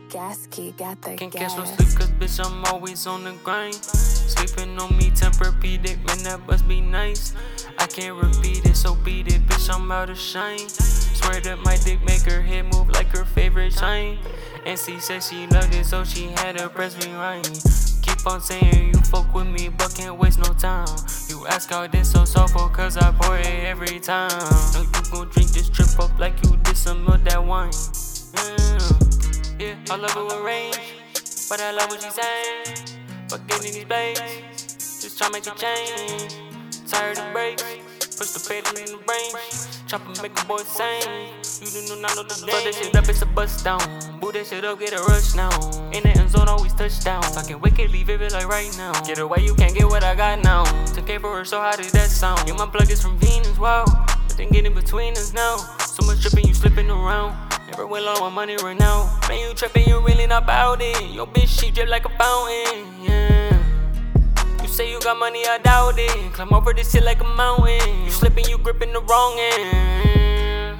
Gas key got the Can't gas. catch no sleep cause bitch I'm always on the grind. Sleeping on me Tempur-Pedic, man that must be nice. I can't repeat it, so beat it, bitch I'm out of shine. Swear that my dick make her head move like her favorite time. And she said she loved it, so she had to press me right. Keep on saying you fuck with me, but can't waste no time. You ask how this so soulful, cause I pour it every time. Know you gon' drink this trip up like you did some of that wine. Yeah, I love it with range, but I love what she's saying. Fuck getting these blades, just try make a change. Tired of breaks, push the pedal in the range. Chop and make a boy sing. You do not know the game. Fuck that shit up, it's a bust down. Boot that shit up, get a rush now. In the end zone, always touchdown. Talking wickedly vivid like right now. Get away, you can't get what I got now. 10K for her, so how did that sound? Yeah, my plug is from Venus, wow. But then get in between us now. So much tripping, you slipping around. Never will on my money right now. Man, you tripping, you really not about it. Your bitch, she drip like a fountain, yeah. You say you got money, I doubt it. Climb over this shit like a mountain. You slipping, you gripping the wrong end.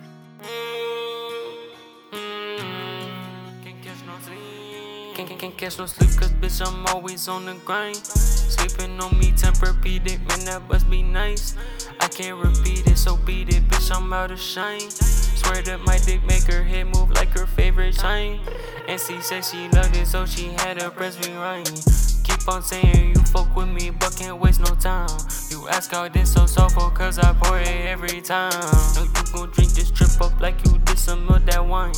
Can't catch no sleep. Can't catch no sleep, cause bitch I'm always on the grind. Sleeping on me Tempur-Pedic, man that must be nice. I can't repeat it, so beat it, bitch I'm out of shine. Swear that my dick make her head move like her favorite time. And she said she loved it, so she had to press me right. Keep on saying you fuck with me, but can't waste no time. You ask how this so soulful, cause I pour it every time. Know you gon' drink this trip up like you did some of that wine.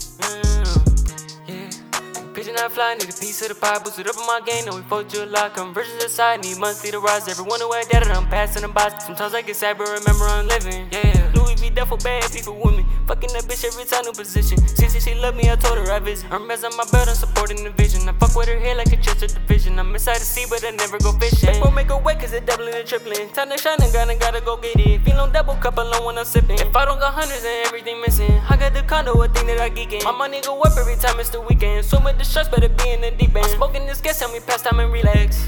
Yeah. Pigeon I fly, need a piece of the pie, boost it up in my game, know we 4th of July, conversions aside, need monthly to rise, everyone who had that, I'm passing them by. Sometimes I get sad, but remember I'm living, yeah. Louis V. Duffel bad, people with me, fucking that bitch every time, new position. She love me, I told her I visit. Hermes on my belt, I'm supporting the vision. I fuck with her hair like a chest of division. I'm inside the sea, but I never go fishing. Won't make her wet, cause it doubling and tripling. Time to shine and gotta go get it. Feel on double cup alone when I'm sipping. If I don't got hundreds and everything missing, I got the condo, a thing that I geek in. My money go up every time it's the weekend. So with the shots, better be in the deep end. I'm smoking this gas, help me pass time and relax.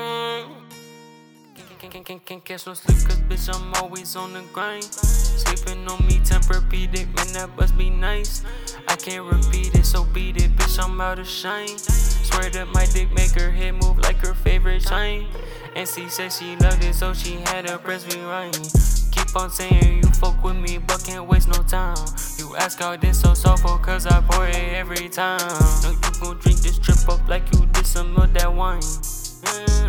Can't catch no sleep, cause bitch I'm always on the grind. Sleeping on me Tempur-Pedic, man that must be nice. I can't repeat it, so beat it, bitch I'm out of shine. Swear that my dick make her head move like her favorite time. And she said she loved it, so she had to press me right. Keep on saying you fuck with me, but can't waste no time. You ask how this so soulful, cause I pour it every time. Know you gon' drink this trip up like you did some of that wine.